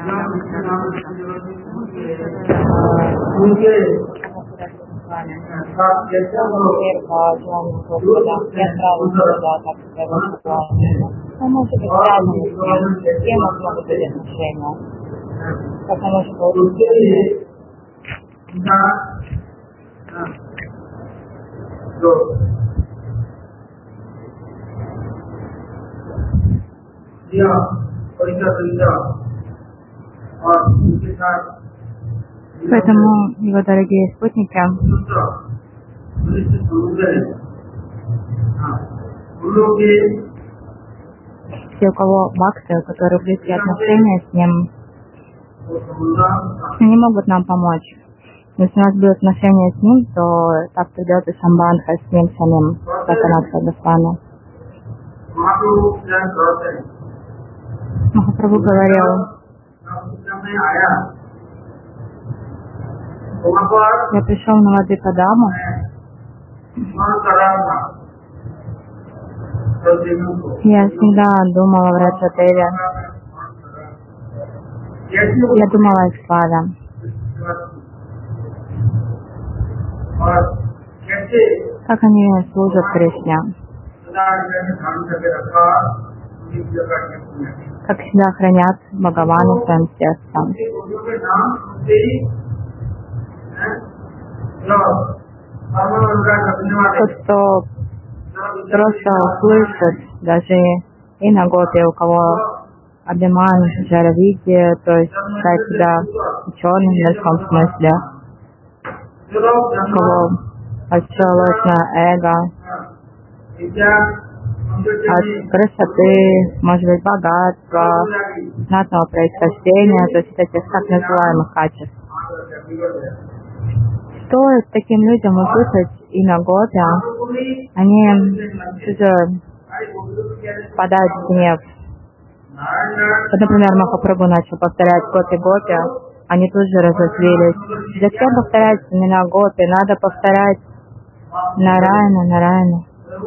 Он может быть связан с ним, с кем он может быть отношения, как он может быть. Поэтому, его дорогие спутники, все, у кого бхакти, у которых близкие отношения с ним, они могут нам помочь. Если у нас будут отношения с ним, то так придет и самбандха с ним самим, как Анатха Госвами. Махапрабху говорил: я пришел на Мадхипадаму, я всегда думала о Враджатеве, я думала о славе. Как они служат Кришне, как всегда хранят Бхагавана своим сердцем. Тот, кто просто услышит, даже и на готе, у кого абиман, жаровидие, то есть считает себя ученым в большом смысле, у кого большое ложное эго, от красоты, может быть, богатства, знатного происхождения, то есть этих так называемых качеств. Стоит таким людям услышать имя Гопи, они тут же впадают в гнев. Вот, например, Махапрабху начал повторять Гопи Гопи, они тут же разозлились. Зачем повторять имена Гопи? Надо повторять Нараяна, Нараяна.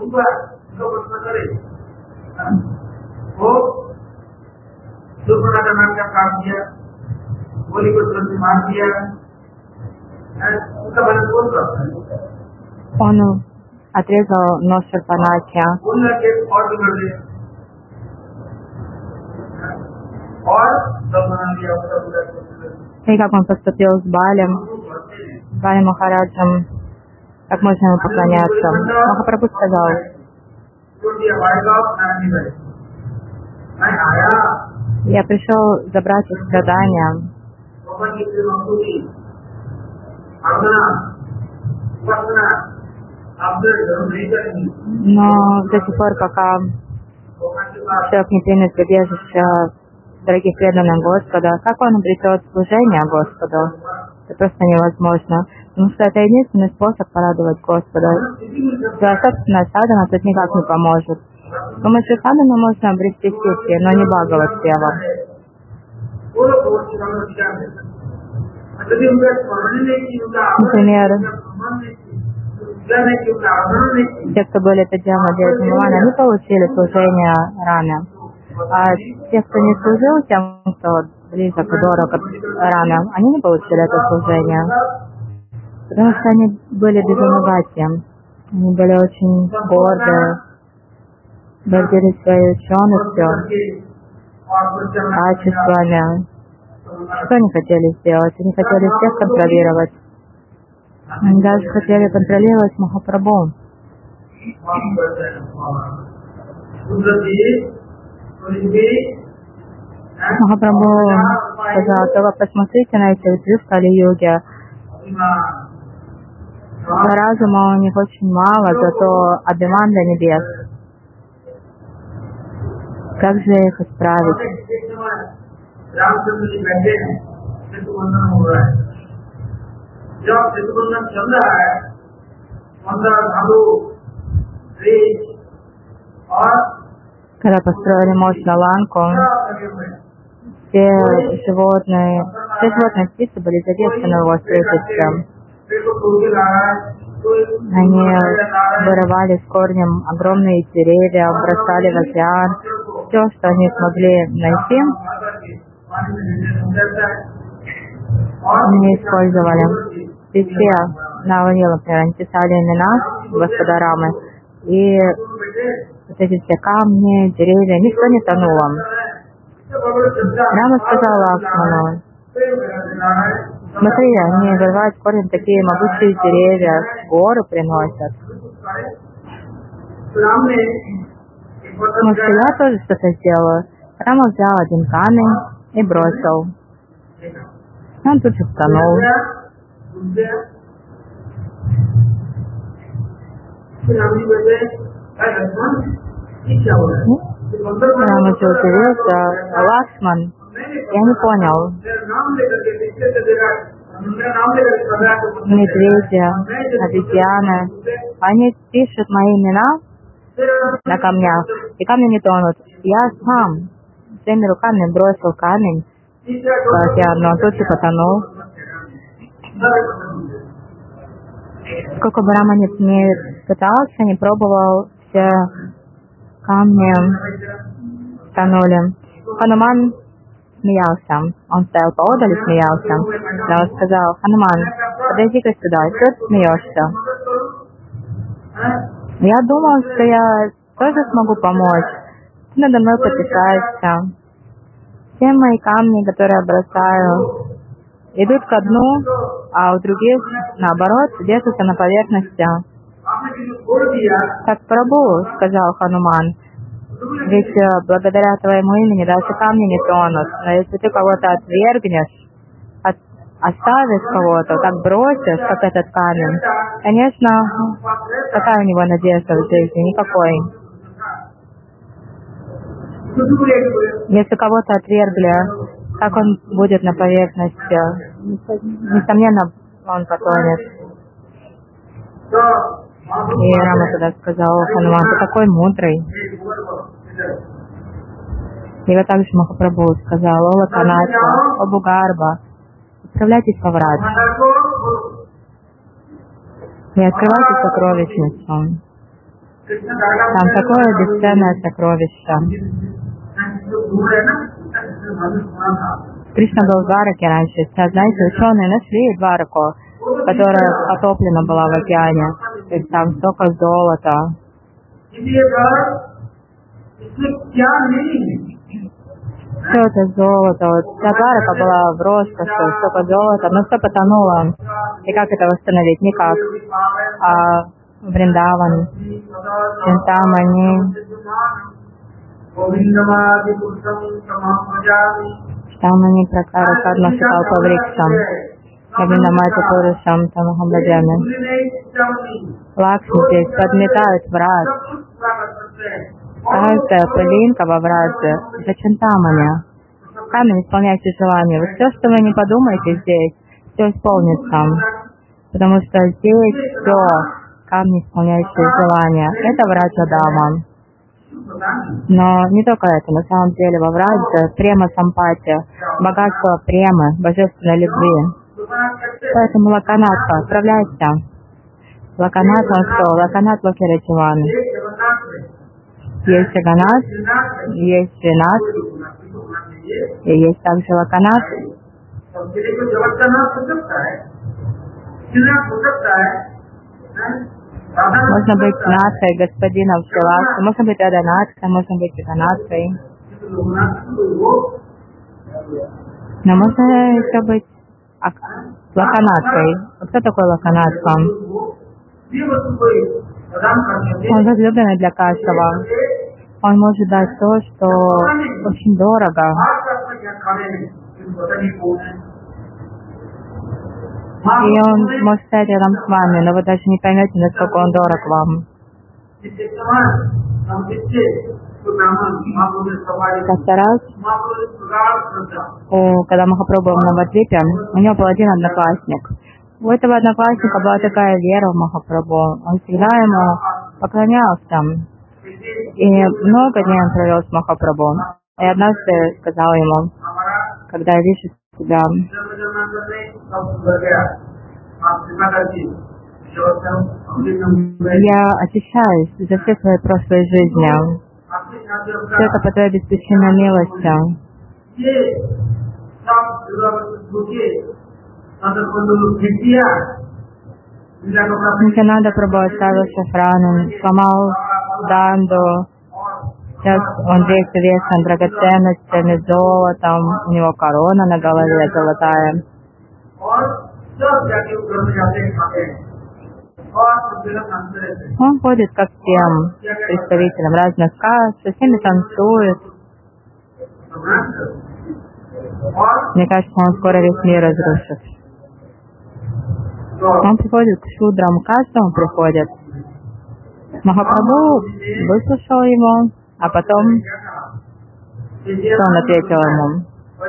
Он отрезал нос Шарпанахи. И как он поступил с Балем Махараджем, как можно ему поклоняться. Махапрабху сказал: я пришел забрать их страдания, но до сих пор, пока человек не примет прибежище дорогих преданных Господа, как он обретет служение Господу? Это просто невозможно. Потому что это единственный способ порадовать Господа. Своя собственная садхана тут никак не поможет. С помощью садханы можно обрести ситхи, но не Бхагават-сева. Например, те, кто были Таджама Деватамавана, они получили служение рано. А те, кто не служил тем, кто близок и дорог от рано, они не получили это служение. Потому что они были безумноватием. Они были очень горды, гордились своей ученостью, качествами. Что они хотели сделать? Они хотели всех контролировать. Они даже хотели контролировать Махапрабху. Махапрабху сказал: только посмотрите на эти ветви в Кали-юге. Разума у них очень мало, зато абиман до небес. Как же их исправить? Когда построили мост на Ланку, все животные птицы были задействованы в его строительстве. Они вырывали с корнем огромные деревья, бросали в океан. Все, что они смогли найти, не использовали. Везде навалило, например, они писали имена Господа Рамы, и вот эти все камни, деревья, ничто не тонуло. Рама сказал Лакшману: смотри, они вырывают с корнем такие могучие деревья, горы приносят. Может, я тоже что-то сделаю? Рама взял один камень и бросил. Он тут же втонул. Рама же удивился. Лакшман, я не понял. Медведи, обезьяны, они пишут мои имена на камнях, и камни не тонут. Я сам своими руками бросил камень в океан, но он тут же потонул. Сколько бы Рама не пытался, не пробовал, все камни тонули. Хануман смеялся. Он стоял поодаль и смеялся. Но он сказал: Хануман, подойди-ка сюда, что ты смеешься? Я думал, что я тоже смогу помочь. Ты надо мной потешаешься. Все мои камни, которые я бросаю, идут ко дну, а у других, наоборот, держатся на поверхности. Так, Прабху, сказал Хануман, ведь благодаря твоему имени даже камни не тонут. Но если ты кого-то отвергнешь, оставишь кого-то, так бросишь, как этот камень, конечно, какая у него надежда в жизни? Никакой. Если кого-то отвергли, как он будет на поверхности? Несомненно, он потонет. И Рама тогда сказал: Хануман, ты такой мудрый. И вот также Махапрабху сказал: О Лаканата, о Бугарба, отправляйтесь во врат и открывайте сокровищницу. Там такое бесценное сокровище. Кришна был в Двараке раньше. Сейчас, знаете, ученые нашли Двараку, которая потоплена была в океане. То есть там столько золота. Все это золото. Вот вся Дварака была в роскоши, столько золота, но все потонуло. И как это восстановить? Никак. А Вриндаван, Чинтамани, Чинтамани Пракара Садма Шикалпа Врикшам, Гавиндамати Пурушам Тамахам Баджами. Лакшми здесь подметают врат. Каждая пылинка во врате за Чинтамани. Камень, исполняйте желания. Вот все, что вы не подумаете здесь, все исполнится. Потому что здесь все, камни, исполняющие желания, это Враджа Дама. Но не только это, на самом деле во Врадже према сампати, богатство премы, божественной любви. Поэтому Лаканатха, отправляйся. Лаканат, он что? Лаканат Лакирадживан. Есть Аганат, есть Шринат, и есть также Лаканат. Можно быть натой господином Шилакши, можно быть Аданаткой, можно быть Аганаткой. Но можно еще быть Лаканаткой. А кто такой Лаканатка? Он возлюбленный для каждого. Он может дать то, что очень дорого. И он может стоять рядом с вами, но вы даже не поймете, насколько он дорог вам. Как-то раз, когда Махапрабху был в Навадвипе, у него был один одноклассник. У этого одноклассника была такая вера в Махапрабху. Он всегда ему поклонялся. И много дней он провел с Махапрабху. И однажды сказал ему: когда я вижу тебя, я очищаюсь за все свои прошлые жизни. Все это по твоей беспричинной милости. Нитянанда Прабху оставил шафрану, сломал данду. Сейчас он весь увешан драгоценностями, золотом, у него корона на голове золотая. Он ходит ко всем представителям разных каст, со всеми танцует. Мне кажется, он скоро весь мир разрушит. Он приходит к шудрам, каждому приходит. Махапрабху выслушал его, а потом что он ответил ему?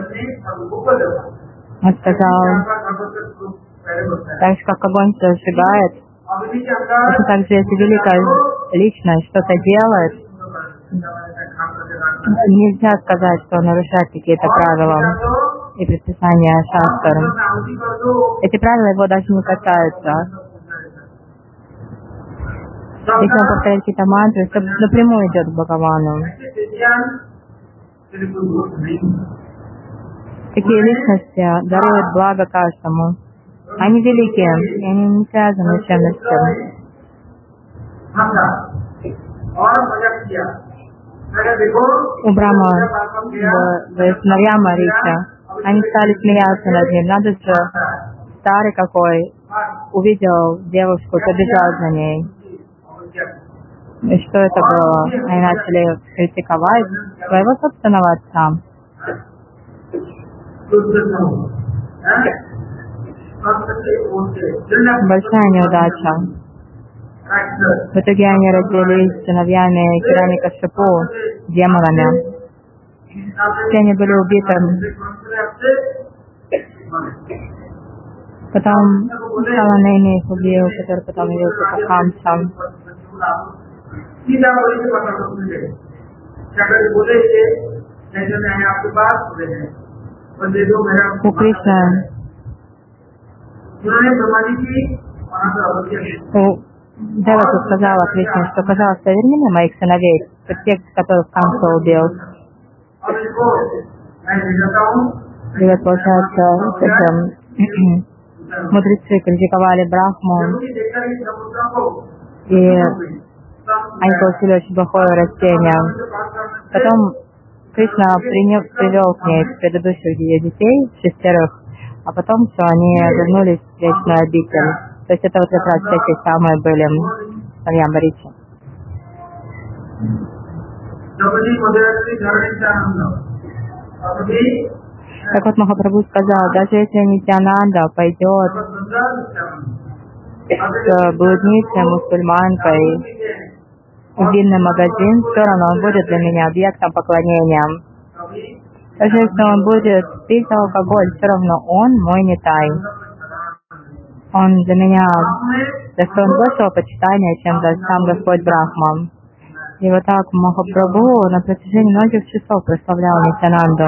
Он сказал, так же как огонь все сжигает, точно так же, если великая личность что-то делает, нельзя сказать, что нарушает какие-то правила и предписания шастры. Эти правила его даже не касаются. Если он повторяет какие-то мантры, то напрямую идет к Бхагавану. Такие личности даруют благо каждому. Они великие, и они не связаны с чем с чем. У Брахма, сыновья Марича, они стали смеяться над ним. Надо же, старый какой, увидел девушку, побежал за ней. И что это было? Они начали критиковать своего собственного отца. Большая неудача. В итоге они родились сыновьями Хираньякашипу, демонами. Все они были убиты. Потом Саланейни их убил, который потом явился как Хамса. У Кришны, Деваки сказала Кришне, что, пожалуйста, верни мне моих сыновей, тех, которых Камса убил. И вот получается, мудрецы критиковали Брахму, и они получили очень плохое растение. Потом Кришна привел к ней предыдущих ее детей, 6, а потом все, они вернулись в вечную обитель. То есть это вот как раз те самые были сыновья Маричи. Так вот Махапрабху сказал, даже если Нитянанда пойдет с блудницей, мусульманкой в винный магазин, все равно он будет для меня объектом поклонения. Даже если он будет пить алкоголь, все равно он мой нитай. Он для меня достоин большего почитания, чем даже сам Господь Брахма. И вот так Махапрабху на протяжении многих часов прославлял Нитянанду.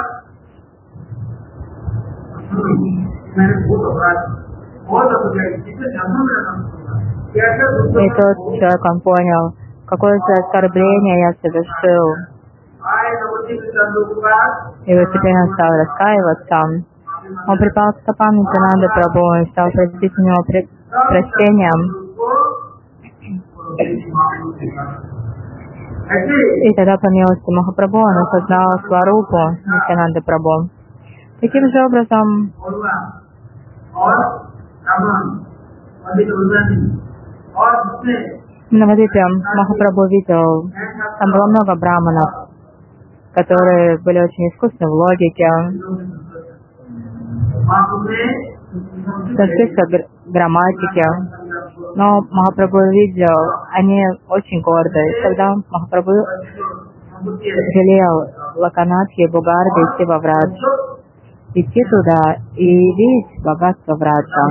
И тот человек, он понял, какое же оскорбление я совершил. И вот теперь он стал раскаиваться. Он припал к стопам Нитянанды Прабху и стал просить у него прощения. И тогда по милости Махапрабху он осознал сварупу Нитянанды Прабху. Таким же образом, на Навадипе Махапрабху видел, там было много браманов, которые были очень искусны в логике, в грамматике. Но Махапрабху видел, они очень гордые. И тогда Махапрабху велел Лаканатхи, Бугарде идти во Врадж. Идти туда и видеть богатство Враджа.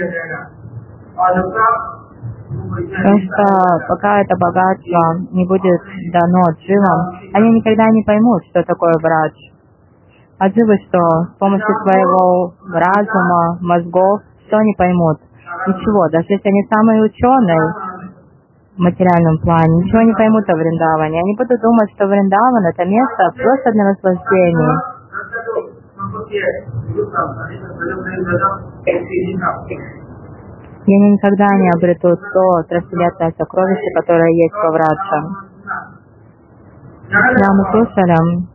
Потому что пока это богатство не будет дано дживам, они никогда не поймут, что такое Врадж. А дживы что? С помощью своего разума, мозгов, все не поймут. Ничего, даже если они самые ученые в материальном плане, ничего не поймут о Вриндаване. Они будут думать, что Вриндаван — это место просто для наслаждения. И они никогда не обретут то трансцендентное сокровище, которое есть во Врадже. Да, мы слушали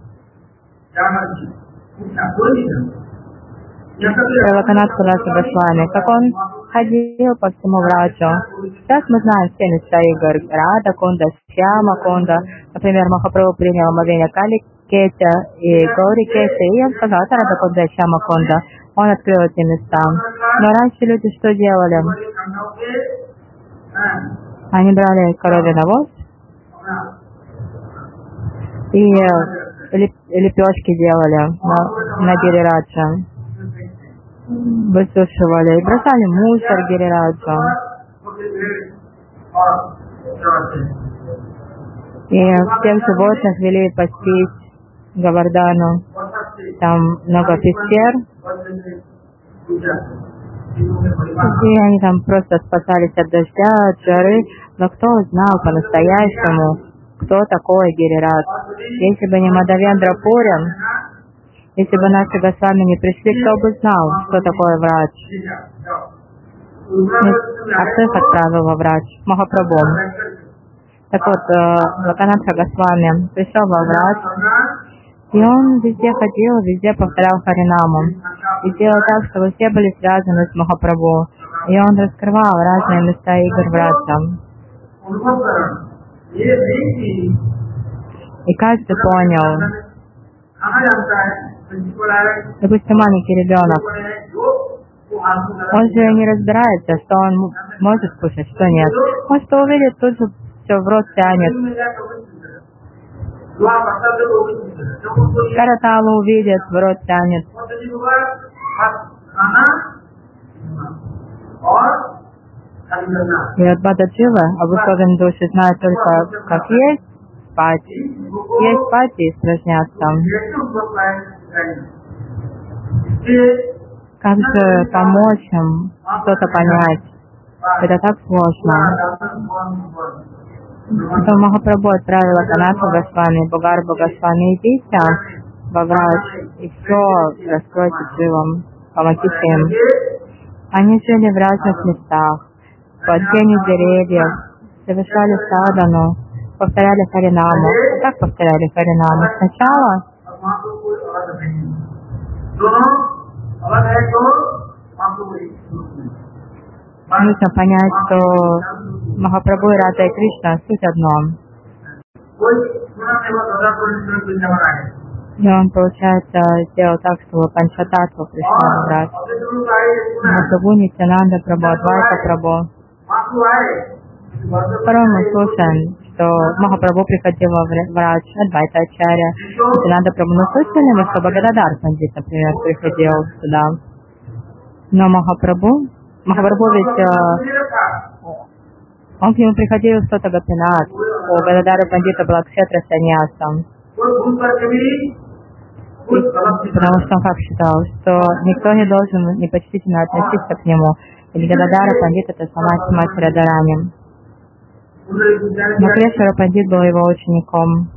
Локанат Куласа Госвами, как он ходил по всему Враджу. Сейчас мы знаем все места игр. Рада Кунда, Шьяма Кунда. Например, Махапрабху принял омовение Кали Кетя и Гаури Кетя, и он сказал, это Рада Кунда и Шьяма Кунда. Он открыл эти места. Но раньше люди что делали? Они брали коровий навоз и лепешки делали на Гирираджа. Высушивали и бросали мусор Гирираджа. И всех животных вели пастись Гавардану. Там много пещер. И они там просто спасались от дождя, от жары. Но кто знал по-настоящему, кто такой Гирирадж? Если бы не Мадавендра Пури, если бы наши Госвами не пришли, кто бы знал, что такое Врадж? А кто их отправил во Врадж? Махапрабху. Так вот, Локанатха Госвами пришел во Врадж, и он везде ходил, везде повторял Харинаму. И делал так, чтобы все были связаны с Махапрабху. И он раскрывал разные места игр Враджа. И каждый понял. Допустим, маленький ребенок. Он же не разбирается, что он может кушать, что нет. Он что увидит, тут же все в рот тянет. Караталу увидит, в рот тянет. И вот Бададжива, обусловлен души, знает только, как есть спать и испражняться. Как же помочь им что-то понять? Это так сложно. Потом Махапрабху отправил Локанатху Госвами, Богарбу Госвами, идите во Врадж и все раскройте дживам, помогите им. Они жили в разных местах, под тенью деревьев, совершали садану, повторяли Харинаму. Как повторяли Харинаму? Сначала нужно понять, что Махапрабху и Рада и Кришна суть одно. И он, получается, сделал так, чтобы Панчататтва пришла в Врадж. Махапрабху, Нитянанда Прабху, Адвайта Прабху. Второе мы слушаем, что Махапрабху приходил в Врадж, Адвайта Ачарья, Нитянанда Прабху. Мы слышали, что Бхагададар Пандит, например, приходил сюда. Но Махапрабху ведь он к нему приходил что-то Гопинат. У Гададара Пандита была кшетра саньясом. Потому что он как считал, что никто не должен непочтительно относиться к нему. Ведь Гададара Пандит это сама мать Радарани. Но Крешвара Пандит был его учеником.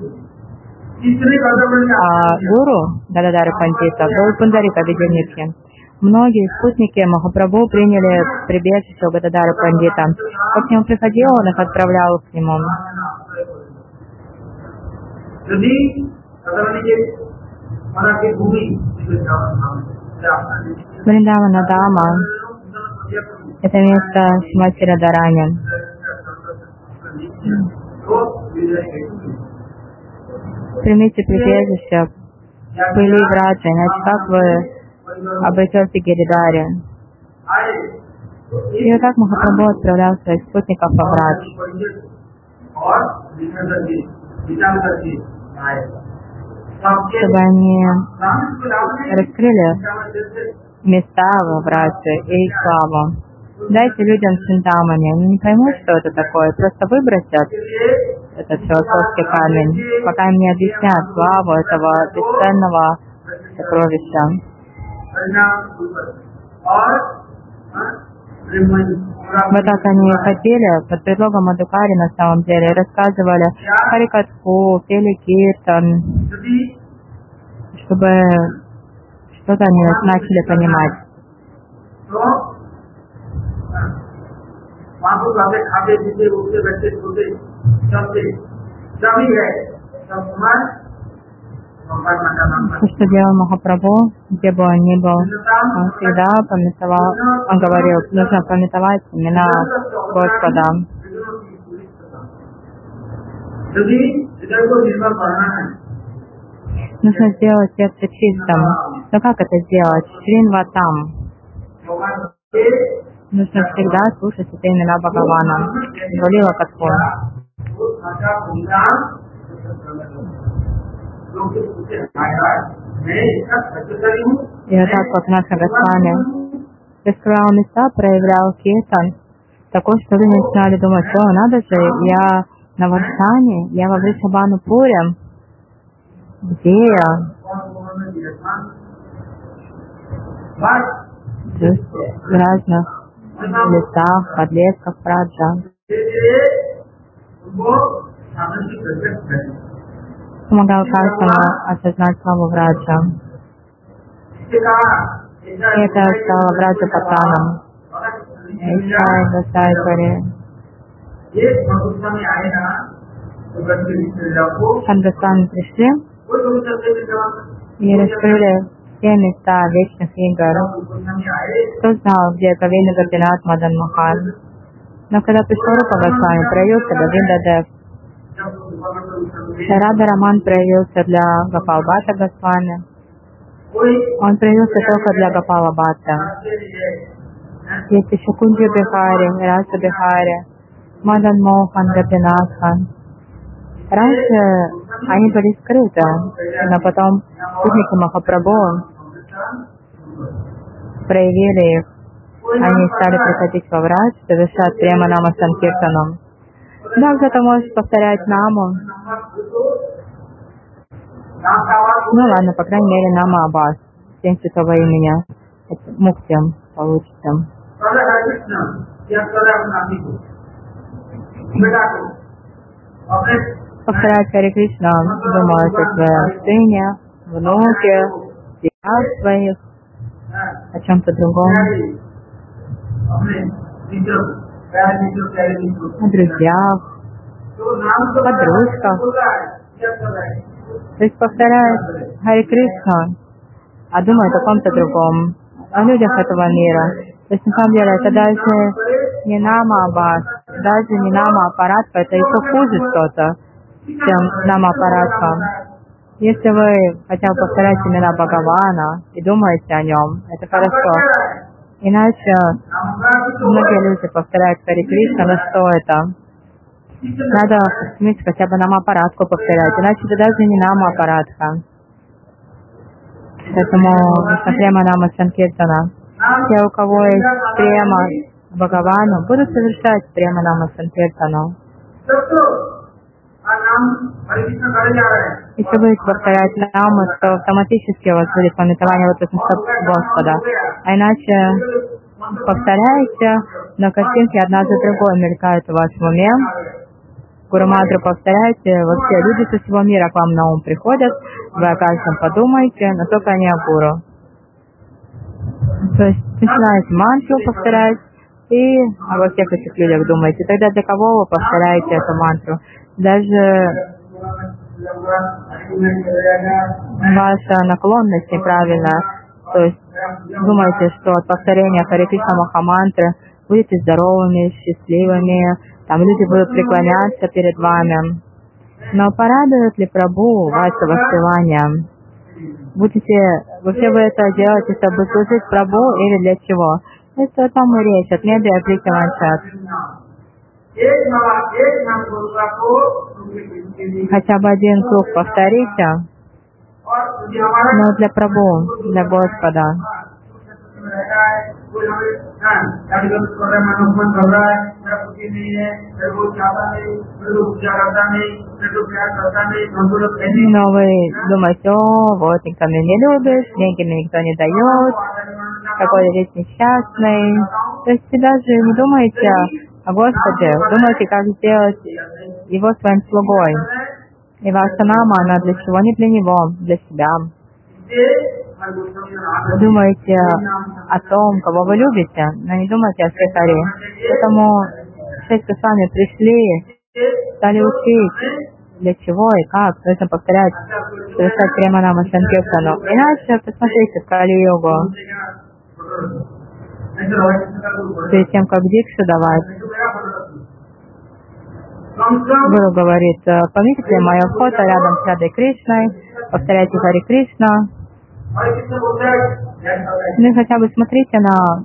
А гуру Гададара Пандита был Пундарика Видяники. Многие спутники Махапрабху приняли прибежище у Гададара Пандита. Как к нему приходил, он их отправлял к нему. Вриндавана Дама — это место Шримати Радарани. Примите прибежище в пыли Враджи, иначе как вы обретете Гиридари. И вот так Махапрабху отправлял своих спутников во Врадж, чтобы они раскрыли места во Врадже и славу. Дайте людям Чинтамани, они не поймут, что это такое, просто выбросят этот философский камень, пока им не объяснят славу этого бесценного сокровища. Вот так они хотели, под предлогом Мадхукари на самом деле, рассказывали Харикатху, пели киртан, чтобы Что-то они начали понимать. То, что делал Махапрабху, где бы он ни был, он всегда памятовал, он говорил, нужно памятовать имена Господа. Нужно сделать сердце чистым. Но как это сделать? Шринватам. Нужно всегда слушать эти имена Бхагавана. Валила Катху. И вот так вот наша Госвами раскрывал места, проявлял киртан, такой, что люди начинали думать, что надо же, я на Варшане, я во Вришабхану Пурим, где я? То есть в разных лесах, подлесках, праджа. Помогал каждому осознать славу Враджа. И это стало Враджа Патаном. Сангосвами пришли и раскрыли все места вечных игр. Кто знал, где Говинда Гопинат Мадан Мохан? Но когда пришел Рупа Госвами, проявился Говинда Дев. Рада Раман проявился для Гопал Бхатта Госвами. Он проявился только для Гопала Бхатта. Есть еще Кунджи Бихари, Раса Бихари, Мадан Мохан, Гопинатхан. Раньше они были скрыты, но потом спутники Махапрабху проявили их. Они стали приходить во Врадж, совершать прямо Нама Санкиртаном. Также ты можешь повторять Наму. Ну ладно, по крайней мере, Нама Аббас. 7 святого имени. Муктям получится. Повторять Харе Кришна, думать о своем сыне, внуке, детях своих, о чем-то другом, о друзьях, подружках. То есть повторять Харе Кришна, а думает о ком-то другом, о людях этого мира. То есть на самом деле это даже не Нама Аббас, даже не Нама Апаратха, это еще хуже что-то, чем Нама Апаратха. Если вы хотя бы повторяете имена Бхагавана и думаете о нем, это хорошо. Иначе многие люди повторяют Харе Кришна, но что это? Надо хотя бы Нама Апаратху повторять, иначе это даже не Нама Апаратха. Поэтому нужно прямо Нама Санкиртана. Те, у кого есть према Бхагавану, будут совершать прямо Нама Санкиртану. Если будете повторять Наму, то автоматически у вас будет памятование вот этого Господа. А иначе повторяете, но картинки одна за другой мелькают у вас в уме. Гуру-мантру повторяйте, вот все люди со всего мира к вам на ум приходят, вы о каждом подумайте, но только не о гуру. То есть начинаете мантру повторять и обо всех этих людях думаете. Тогда для кого вы повторяете эту мантру? Даже ваша наклонность неправильная. То есть думаете, что от повторения Харе Кришна Махамантры будете здоровыми, счастливыми, там люди будут преклоняться перед вами. Но порадует ли Прабху ваше воспевание? Будете, вообще вы это делаете, чтобы служить Прабху или для чего? Это там и речь, от неба и Кришна Ванчат. Хотя бы один круг повторите, но для Прабху, для Господа. Но вы думаете, о, вот никто меня не любит, деньги мне никто не дает, какой я весь несчастный. То есть вы даже не думаете о Господе, думаете, как сделать Его своим слугой. И ваша нама, она для чего? Не для Него, для себя. Вы думаете о том, кого вы любите, но не думайте о Срихари. Поэтому шесть Госвами пришли, стали учить, для чего и как нужно повторять, совершать Преманама Санкиртану. Иначе, посмотрите, в Кали-йогу, перед тем, как дикшу давать, Гуру говорит: пометите мое фото рядом с Радой Кришной, повторяйте Хари Кришна. Ну и хотя бы смотрите на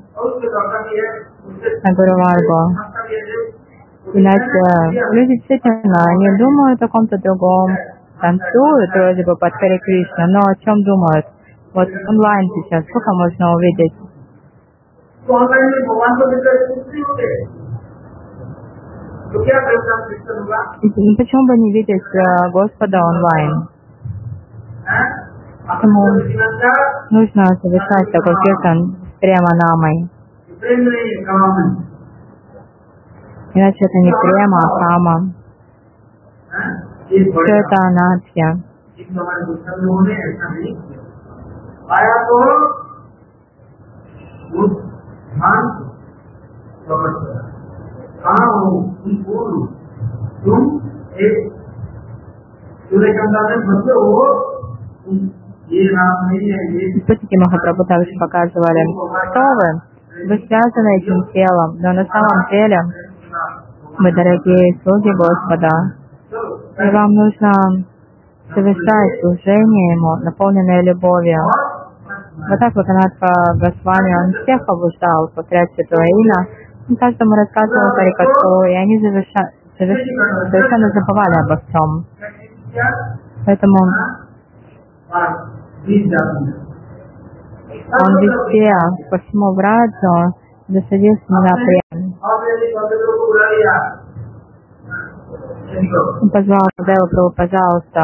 Гуру Варгу. Иначе люди действительно не думают о ком-то другом, танцуют вроде бы под Хари Кришна, но о чем думают? Вот онлайн сейчас сколько можно увидеть? Почему бы не видеть Господа онлайн? Поэтому нужно совершать такой киртан с Преманамой. Иначе это не према, а кама. Все это анадхья. Спутники Махапрабху также показывали, кто вы? Вы связаны этим телом, но на самом деле вы дорогие слуги Господа, и вам нужно совершать служение Ему, наполненное любовью. Вот так вот Анатха Госвами, он всех побуждал повторять Святое Имя, он каждому рассказывал Харикатху, и они совершенно забывали обо всем. Поэтому он везде, по всему Враджу, досадился на прем. Он позвал Деву Прабху, пожалуйста,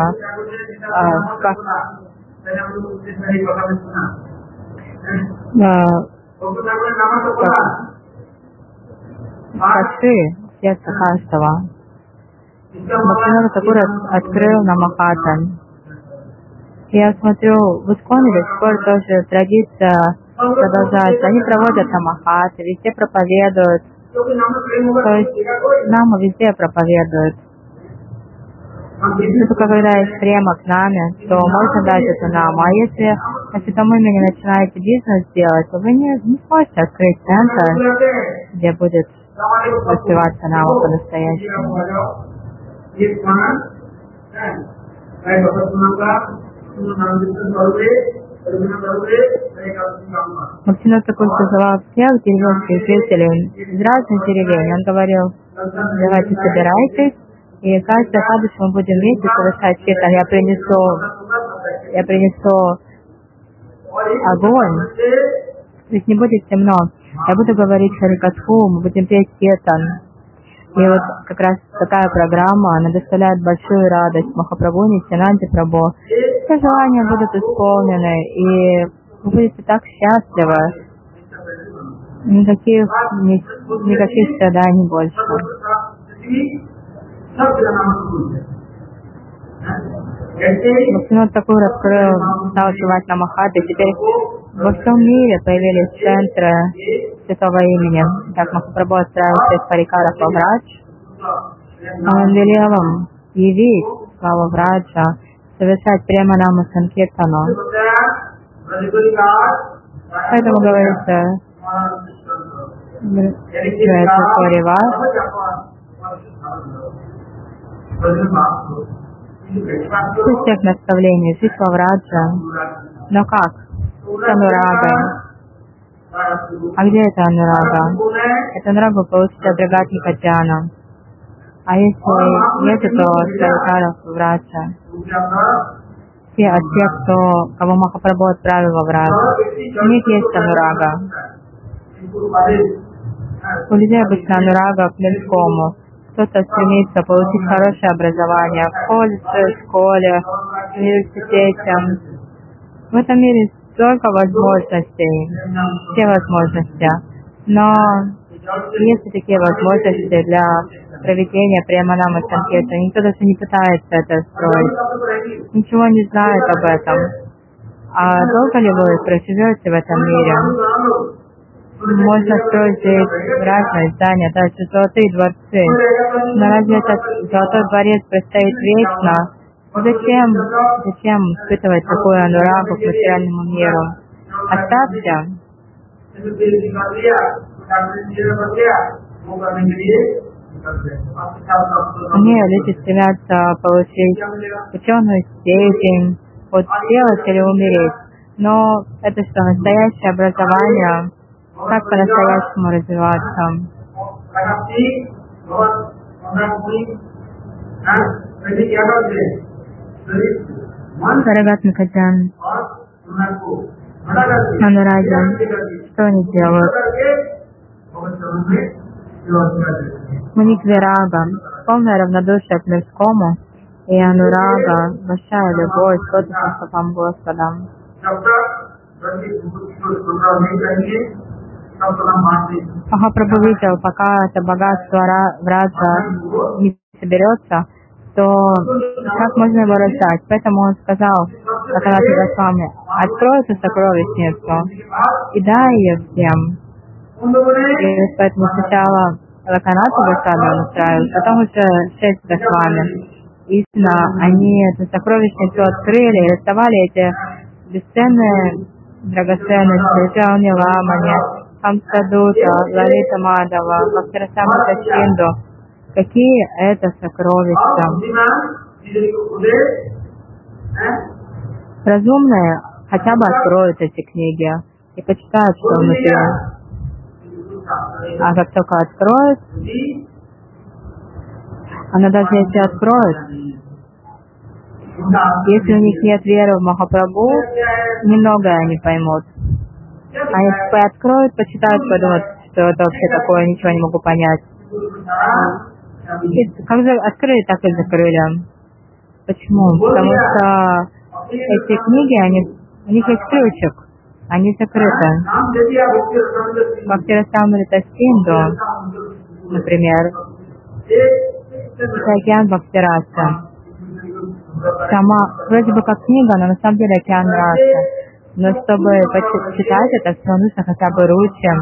скажи сердце каждого. Бхактивинода Такур открыл на Махатан. Я смотрю, в Исконе до сих пор тоже традиция продолжается. Они проводят намахаты, везде проповедуют. То есть наму везде проповедуют. Но только когда есть према к наме, то можно дать эту наму. А если там именно начинаете бизнес делать, то вы не сможете открыть центр, где будет развиваться нама по-настоящему. Бхактивинода Такур созывал всех деревенских жителей из разных деревень. Он говорил: давайте собирайтесь, и каждый хадыш мы будем вместе совершать киртан. Я принесу огонь, то есть не будет темно. Я буду говорить Харикатху, мы будем петь киртан. И вот как раз такая программа, она доставляет большую радость Махапрабху, Нитьянанде Прабху. Все желания будут исполнены, и вы будете так счастливы. Никаких страданий больше. Бхактивинода Такур открыл, стал открывать намахаты. Теперь во всем мире появились центры Святого Имени. Так Махапрабху отправился из Парикаров во Врадж. Он велел им явить славу Враджа, совершать Преманама Санкиртану. Поэтому говорится, из всех наставлений, жить во Враджа. Но как? С анурагой. А где это анурага? Это анурагу получить от Драгатника Джана. А если нет, то Сарикаров Враджа. Все от тех, кого Махапрабху отправил во Враджа. У них есть анурага. У людей обычно анурага к мирскому. Кто-то стремится получить хорошее образование в колледже, школе, университете. В этом мире столько возможностей, все возможности. Но есть и такие возможности для проведения Преманама Санкиртана. Никто даже не пытается это строить. Ничего не знает об этом. А долго ли вы проживете в этом мире? Можно строить здесь разные здания, даже золотые дворцы. Но разве этот золотой дворец простоит вечно? Зачем испытывать такую анурагу к материальному миру? Оставься. Мне люди стремятся получить ученую степень, вот сделать или умереть. Но это что, настоящее образование? Как по-настоящему развиваться? Харагат Мукаджан, Анураги, что они делают? Маниквирага, полное равнодушие к мирскому, и анурага, большая любовь к лотосным Господом. Махапрабху видел, пока это богатство Враджа не соберется, то как можно его раздать? Поэтому он сказал Лакханатху Госвами: открой эту сокровищницу и дай ее всем. И поэтому сначала Лакханатху Госвами он устраивал, потом уже 6 Госвами. Истинно, они эту сокровищницу открыли и расставали эти бесценные драгоценности, Джауни Ламани, Хамсадута, Лалита Мадава, Бхактирасамрита Синду. Какие это сокровища! Разумные хотя бы откроют эти книги и почитают, что внутри. А как только откроют, она даже если откроет, если у них нет веры в Махапрабху, немногое они поймут. А если откроют, почитают, подумают, что это вообще такое, ничего не могу понять. И как же открыли, так и закрыли. Почему? Потому что эти книги, у них есть ключик, они закрыты. Бхактирасамрита Синду, например, это океан Бхактираса. Сама, вроде бы как книга, но на самом деле океан раса. Но чтобы почитать это все, нужно хотя бы ручи.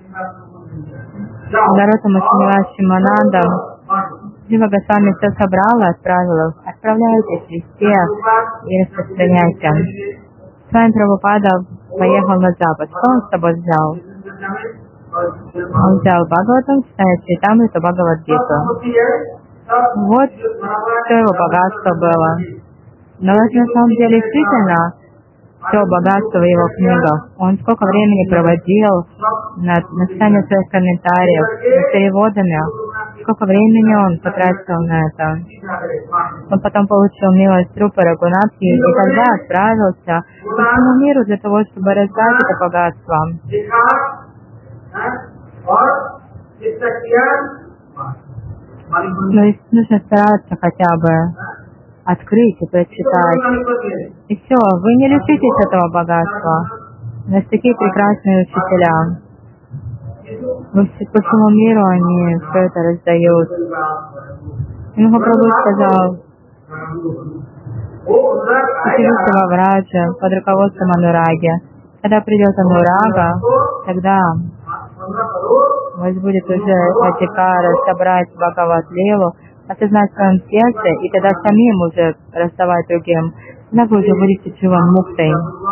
Наротама Шримивас Шимананда, Джива Госвами все собрала, отправила. Отправляйтесь везде и распространяйте. С вами Прабхупада поехал на запад. Что он с собой взял? Он взял Бхагаватам, читает Чайтамриту, Бхагавад-гиту. Вот что его богатство было. Но это на самом деле действительно все богатство в его книгах. Он сколько времени проводил над написанием своих комментариев, над переводами, сколько времени он потратил на это. Он потом получил милость Рупы Рагунатхи и тогда отправился по всему миру для того, чтобы раздать это богатство. Но нужно стараться хотя бы открыть и прочитать. И все, вы не лишитесь этого богатства. У нас такие прекрасные учителя. По всему миру они все это раздают. И Махапрабху сказал: учились во Враджа под руководством Анураги. Когда придет Анурага, тогда у вас будет уже адхикара собрать Бхагават-лилу, осознать в своем сердце, и тогда самим уже раздавать другим. Тогда вы уже будете Дживан Муктой.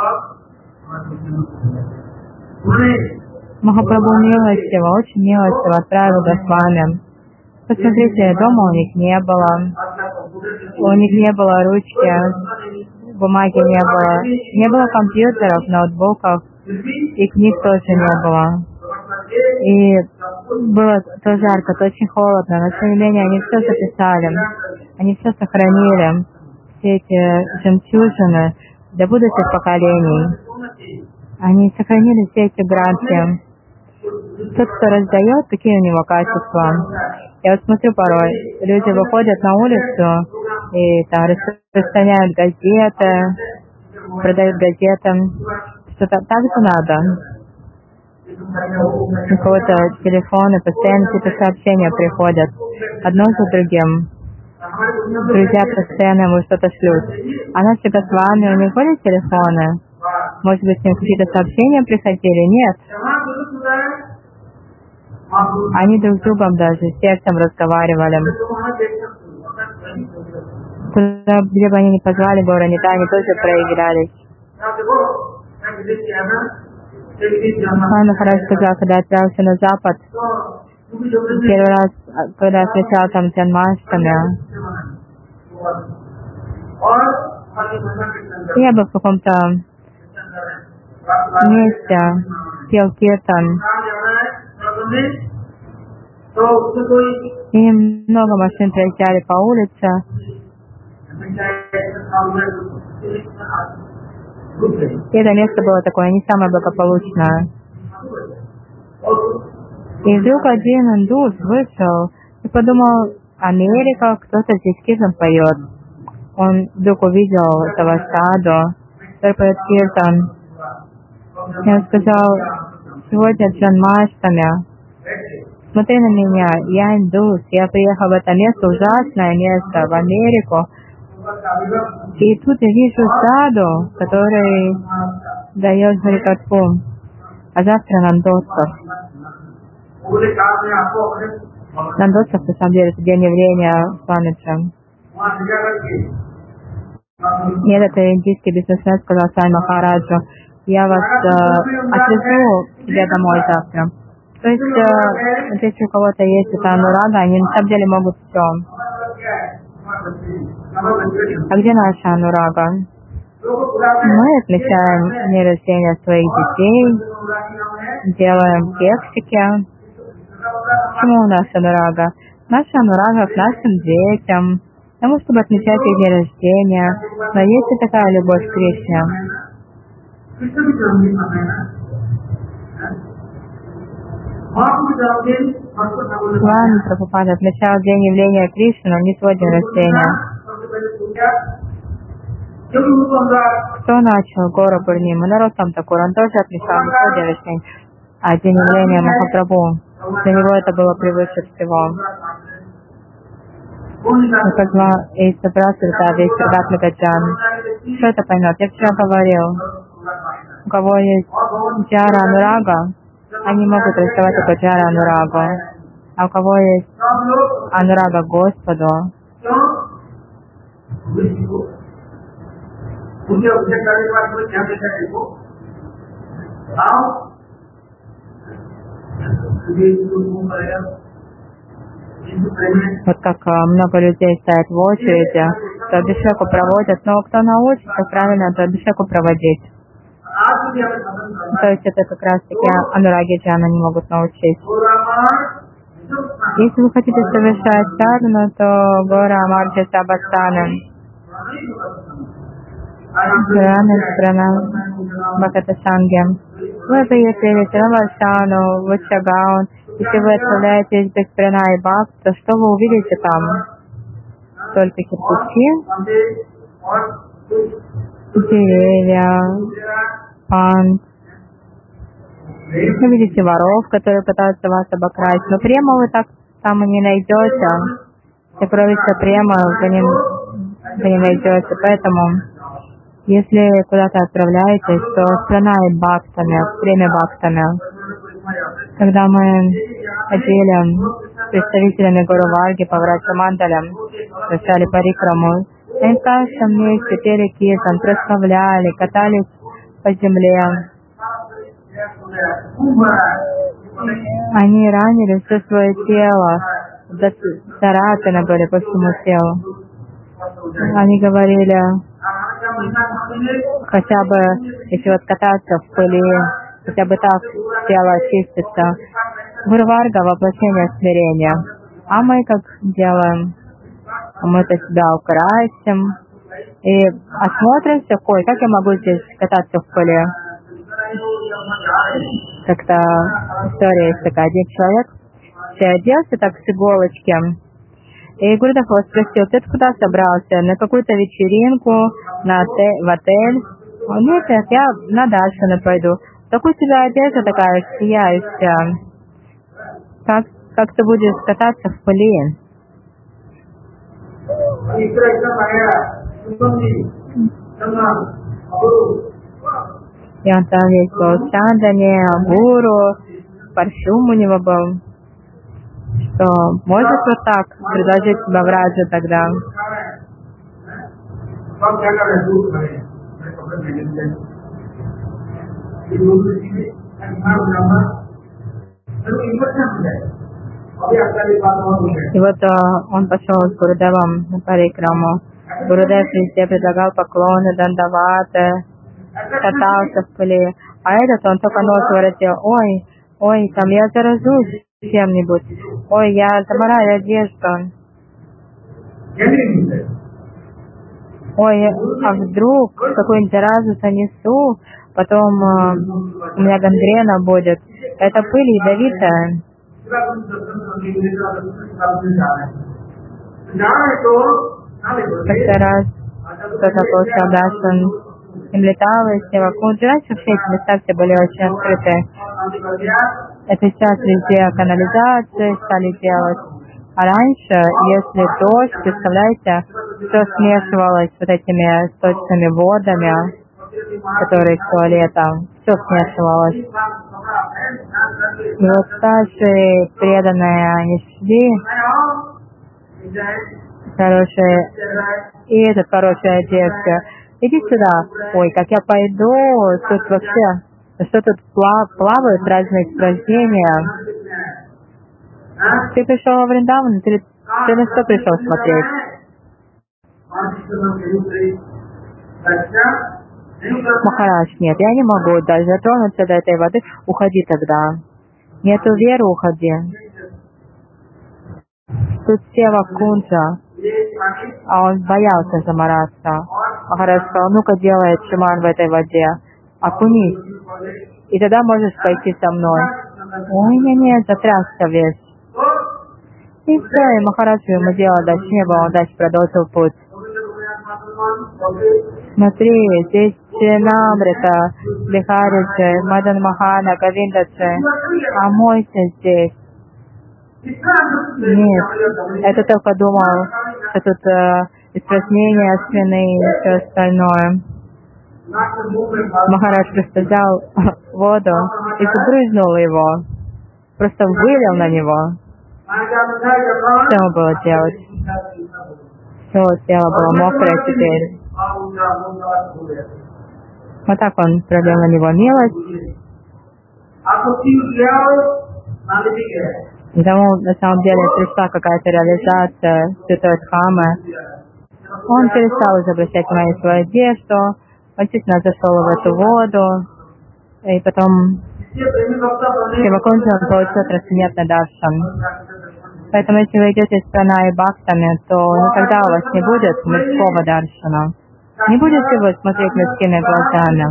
Махапрабху милостиво, очень милостиво отправил Госвами. Посмотрите, дома у них не было. У них не было ручки, бумаги не было. Не было компьютеров, ноутбуков, и книг тоже не было. И было то жарко, то очень холодно, но тем не менее они все записали, они все сохранили, все эти жемчужины для будущих поколений. Они сохранили все эти гранты. Тот, кто раздает, какие у него качества. Я вот смотрю порой, люди выходят на улицу и там распространяют газеты, продают газеты, что-то так же надо. У кого-то телефоны, постоянно какие-то сообщения приходят, одно за другим. Друзья постоянно ему что-то шлют. А наши Госвами, у них были телефоны? Может быть, с ним какие-то сообщения приходили? Нет. Они друг с другом даже сердцем разговаривали. Куда, где бы они ни позвали Гаураниту, они тоже проигрались. Махарадж сказал, когда отправился на Запад, первый раз, когда встречал там Джанмаштами, я бы в каком-то месте пел киртан, и много машин проезжали по улице. И это место было такое не самое благополучное. И вдруг один индус вышел и подумал, Америка, кто-то здесь киртан поет. Он вдруг увидел этого саду, который поет киртан. И он сказал, сегодня Джанмаштами. Смотри на меня, я индус, я приехал в это место, ужасное место, в Америку. И тут я вижу саду, который дает Харикатху, а завтра Нандоцов. Нандоцов, на самом деле, это день явления Свамиджи. И этот индийский бизнесмен сказал Свами Махараджу, я вас отвезу к тебе домой завтра. То есть, если у кого-то есть эта анурага, они на самом деле могут все. А где наша анурага? Мы отмечаем день рождения своих детей, делаем кексики. Почему у нас анурага? Наша анурага к нашим детям, потому чтобы отмечать их день рождения. Но есть и такая любовь к Кришне. Свами Прабхупада отмечал день явления Кришны, но не свой день рождения. Кто начал Гора Пурниму? Нароттам Такур, он тоже отмечал не свой день рождения, а день явления Махапрабху. Для него это было превыше всего. И собрался весь Сардат Мегаджан. Что это поймет? Я вчера говорил, у кого есть джара анурага, они могут рисовать только джара анурагу. А у кого есть анурага Господу, вот как много людей стоят в очереди, то абхишеку проводят, но кто научится правильно, то абхишеку проводить. То есть это как раз таки анураги джана не могут научить. Если вы хотите совершать садхану, то Гора Амарджа Сабастана, Бхаката Санге. Вы приехали в Равашану, в Чагаун. Если вы отправляетесь без прана и бхакт, то что вы увидите там? Только кирпичи, деревья, пан. Вы видите воров, которые пытаются вас обокрасть. Но према вы так там и не найдете. Сокровища према вы не найдете. Поэтому, если куда-то отправляетесь, то с прана и бхактами, премя бхактами. Когда мы ходили с представителями Гуру Варги по Враджамандалям, совершали парикраму, они в каждом месте пели киртан, прославляли, катались по земле. Они ранили все свое тело, царапины были по всему телу. Они говорили, хотя бы, если вот кататься в пыли, хотя бы так тело очистится. Гуру Варга — воплощение смирения. А мы как делаем? Мы-то себя украсим и осмотримся, ой, как я могу здесь кататься в пыли? Как-то история есть такая. Один человек оделся так с иголочки. И Гурудев его спросил, ты куда собрался? На какую-то вечеринку, в отель? Он, нет, я на даршаны пойду. Так у тебя одежда такая сияющая. Как ты будешь кататься в пыли? И он там весь был в чандане, гуру, парфюм у него был. Что может вот так предложить себя враджа тогда? И вот он пошел с Гурудевом на парикраму. Гурудев везде предлагал поклоны, дандаваты, катался в пыли. А этот, он только нос воротил. Ой, там я заражусь чем-нибудь. Ой, я замараю одежду. Ой, а вдруг какую-нибудь заразу занесу, потом у меня гангрена будет. Это пыль ядовитая. Как-то раз кто-то получал даршан, им летал из Севакунджи. Раньше все эти места все были очень открыты. Это сейчас везде канализации стали делать. А раньше, если дождь, представляете, все смешивалось с вот этими сточными водами, которые из туалета, все смешивалось. И вот старшие преданные, они шли, хорошие, и этот хорошая одежда. Иди сюда. Ой, как я пойду, тут вообще, что тут плавают разные испражнения. Ты пришел во Вриндаван, ты на что пришел смотреть? Махарадж, нет, я не могу даже дотронуться до этой воды. Уходи тогда. Нету веры, уходи. Тут Сева Кунджа, а он боялся замораться. Махарадж сказал, ну-ка делай чуман в этой воде, окунись, и тогда можешь пойти со мной. Ой, нет, затрясся весь. И все, и Махарадж ему делал дальше не было, он дальше продолжил путь. Смотри, здесь Ченамрита, Бихариджи, Мадан Махана, Говиндаджи, а мойся здесь. Нет, это только думал, что тут испражнения спины и все остальное. Махарадж просто взял воду и забрызнул его, просто вылил на него. Что ему было делать? Все тело было мокрое теперь. Вот так он пролил на него милость. И тому на самом деле пришла какая-то реализация святой Дхаммы. Он перестал уже обращать внимание на свою одежду, он действительно зашел в эту воду, и потом Севакунджи он получил трансцендентный даршан. Поэтому если вы идете с праной и бхактами, то никогда у вас не будет мирского даршана. Не будете вы смотреть мирскими глазами.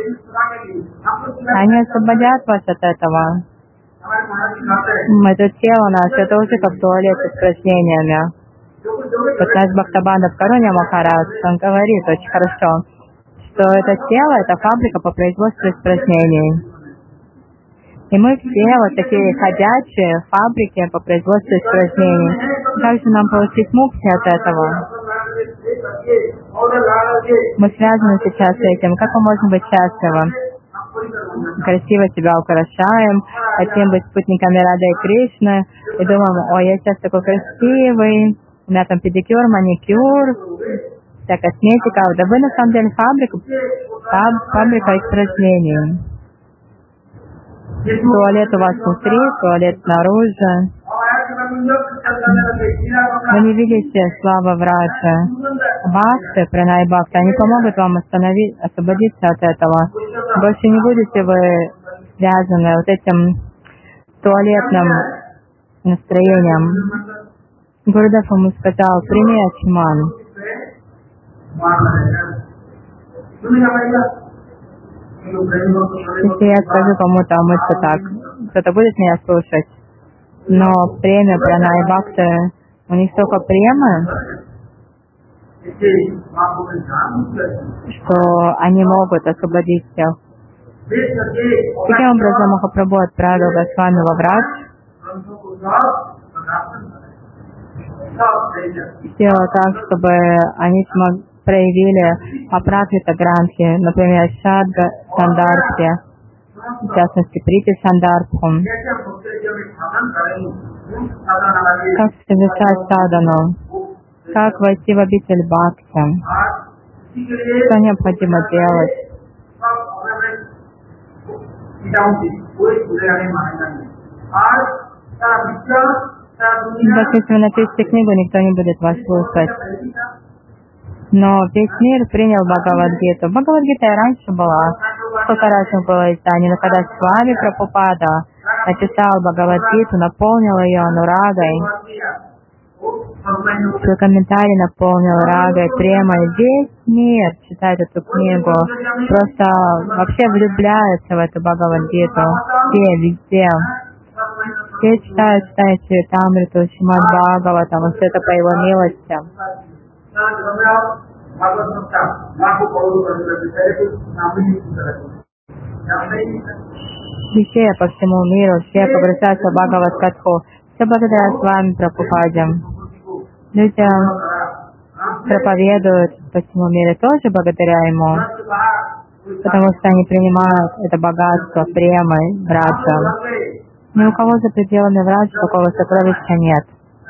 Они освободят вас от этого. Это тело наше, это уже как туалет с испражнениями. Вот наш Бхактабандха Карунья Махарадж, он говорит очень хорошо, что это тело, это фабрика по производству испражнений. И мы все вот такие ходячие фабрики по производству испражнений. Как же нам получить мукти от этого? Мы связаны сейчас с этим. Как мы можем быть счастливы? Красиво себя украшаем, хотим быть спутниками Рады и Кришны, и думаем, ой, я сейчас такой красивый, у меня там педикюр, маникюр, вся косметика. Да вы на самом деле фабрика испражнений. Туалет у вас внутри, туалет снаружи. Вы не видите славы врача. Бхакты, пранай бхакты, они помогут вам освободиться от этого. Больше не будете вы связаны вот этим туалетным настроением. Гурудев ему сказал, прими ачман. Если я скажу кому-то умыться так, кто-то будет меня слушать. Но премия пранай бхакты, у них столько премии, что они могут освободить всех. Таким образом, Махапрабху отправил Госвами во врат, сделал так, чтобы они проявили апракрита гранхи, например, Шадга Сандарбхи, в частности, Прити Сандарбху. Как совершать садану? Как войти в обитель бхакти? Что необходимо делать? Даже если вы напишете книгу, никто не будет вас слушать. Но весь мир принял Бхагавад-гиту. Бхагавад-гита и раньше была. Сколько раз было изданий, но когда с вами Прабхупада написал Бхагавад-гиту, наполнил ее анурагой, свой комментарий наполнил рагой, премой, весь мир читает эту книгу, просто вообще влюбляется в эту Бхагавад-гиту, все, везде. Все читают Чаритамриту, Шримад Бхагаватам, и все это по его милости. И все по всему миру, все погружаются в Бхагават-катху. Все благодаря с вами Прабхупаде. Люди проповедуют по всему миру тоже благодаря ему, потому что они принимают это богатство, премы, враджа. Ни у кого за пределами враджа такого сокровища нет.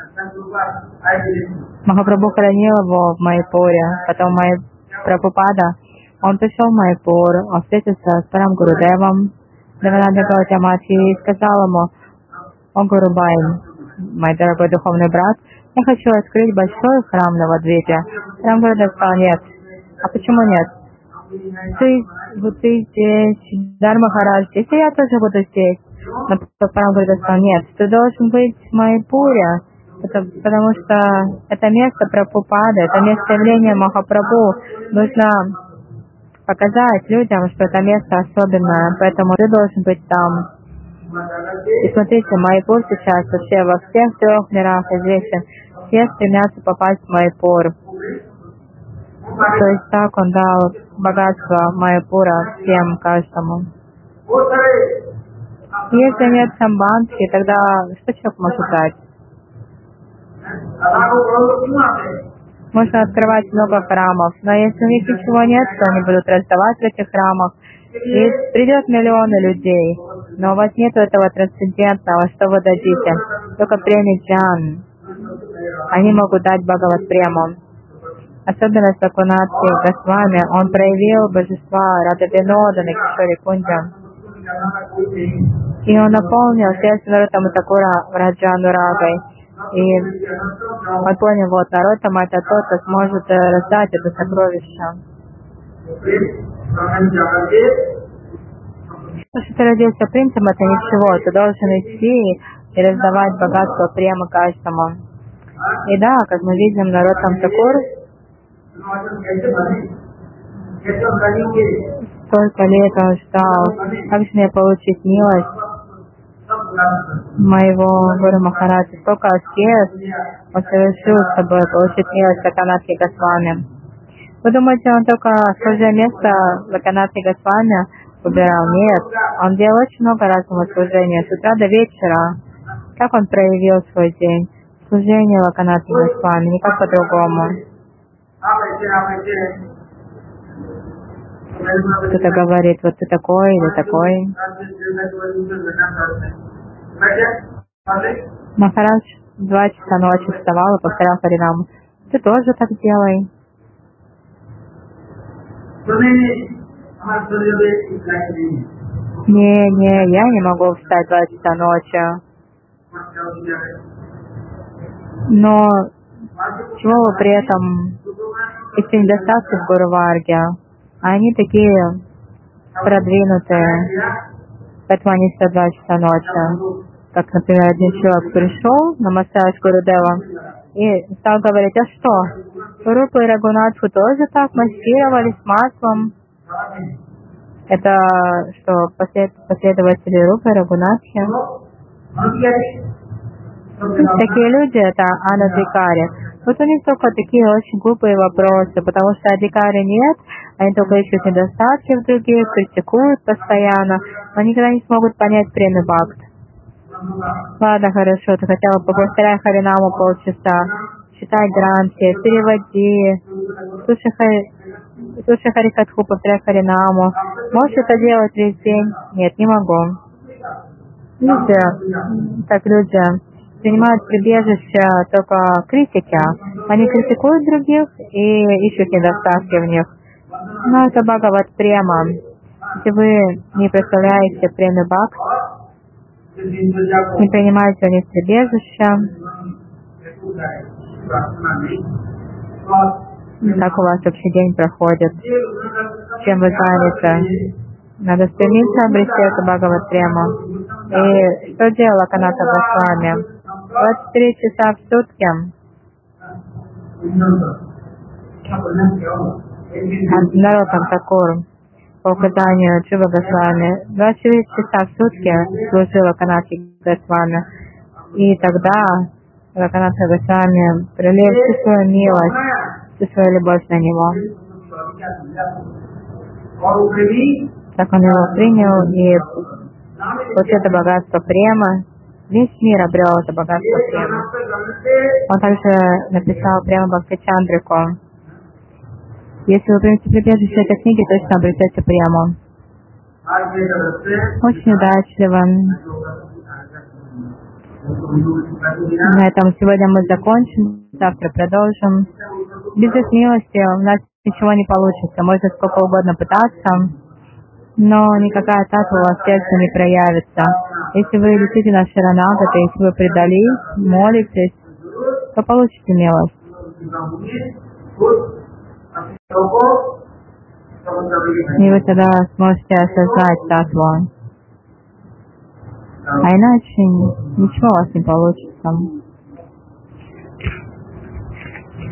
Махапрабху хранил его в Майяпуре, потом Прабхупада, он пришел в Майяпур, он встретился с Парам Гурудевом, Девананда Гаутамати, и сказал ему: «О Гурубай, мой дорогой духовный брат, я хочу открыть большой храм на Вадвипе». Парам Гурудев сказал: «Нет». «А почему нет?» Ты здесь, Дар Махарадж здесь, и я тоже буду здесь». Но Парам Гурудев сказал: «Нет, ты должен быть в Майяпуре, потому что это место Прабхупады, это место явления Махапрабху. Нужно показать людям, что это место особенное, поэтому ты должен быть там». И смотрите, Майяпур сейчас вообще во всех трех мирах известен. Все стремятся попасть в Майяпур. То есть так он дал богатство Майяпура всем, каждому. Если нет самбандхи, тогда что человек может дать? Можно открывать много храмов, но если у них ничего нет, то они будут раздавать в этих храмах. И придет миллионы людей, но у вас нет этого трансцендентного, что вы дадите. Только преми джан. Они могут дать Бхагават прему. Особенно Сакунатхи Госвами, он проявил божества Радха-винода на Кишори Кунджа. И он наполнил сердце Нароттама Такура Враджану Рагой. И он понял, вот Нароттама это тот, кто сможет раздать это сокровище. То, что ты родился принцем, это ничего. Ты должен идти и раздавать богатство прямо каждому. И да, как мы видим, Нароттама Такур столько лет он ждал, как же мне получить милость моего Гуру Махараджа. Столько аскез он совершил, чтобы получить милость Локанатхи Госвами. Вы думаете, он только служение место Локанатхи Госвами убирал? Нет, он делал очень много разного служения, с утра до вечера. Как он проявил свой день? Служение Локанатхи Госвами, никак по-другому. Кто-то говорит, вот ты такой или такой. Махарадж 2 часа ночи вставал и повторял Харинаму. Ты тоже так делай. Не, я не могу встать 2 часа ночи. Но чего вы при этом, если недостатки в Гуру Варге, они такие продвинутые, поэтому они встают 2 часа ночи. Как, например, один человек пришел на массаж Гурудева и стал говорить: а что, Рупа и Рагунатху тоже так массировали с маслом? Это что, последователи Рупы и Рагунатхи? Такие люди, это анадикари. Вот у них только такие очень глупые вопросы, потому что адикари нет, они только ищут недостатки в других, критикуют постоянно, но никогда не смогут понять преми бхакт. Ладно, хорошо, ты хотела бы повторяй Харинаму полчаса, читай гранти, переводи, слушай Харикатху, повторяй Харинаму. Можешь это делать весь день? Нет, не могу. Видите, как люди принимают прибежище только критики. Они критикуют других и ищут недостатки в них. Но это Бхагават Према. Если вы не представляете премию Бхакти, не принимаете у них прибежище, как у вас вообще день проходит, чем вы заняты. Надо стремиться обрести эту Бхагават Прему. И что делала Каната Госвами? 23 часа в сутки. Наротам Такур, по указанию Джива Госвами, 24 часа в сутки служила Канати Госвами. И тогда Каната Госвами пролил всю свою милость, всю свою любовь на него. Так он его принял, и вот это богатство према, весь мир обрел это богатство према. Он также написал према Бхакти-чандрику. Если вы примете прибежище этой книги, точно обретете прему. Очень удачливо. На этом сегодня мы закончим, завтра продолжим. Без их милости у нас ничего не получится. Можно сколько угодно пытаться, но никакая татва у вас в сердце не проявится. Если вы действительно шаранагата, если вы предались, молитесь, то получите милость. И вы тогда сможете осознать татву. А иначе ничего у вас не получится.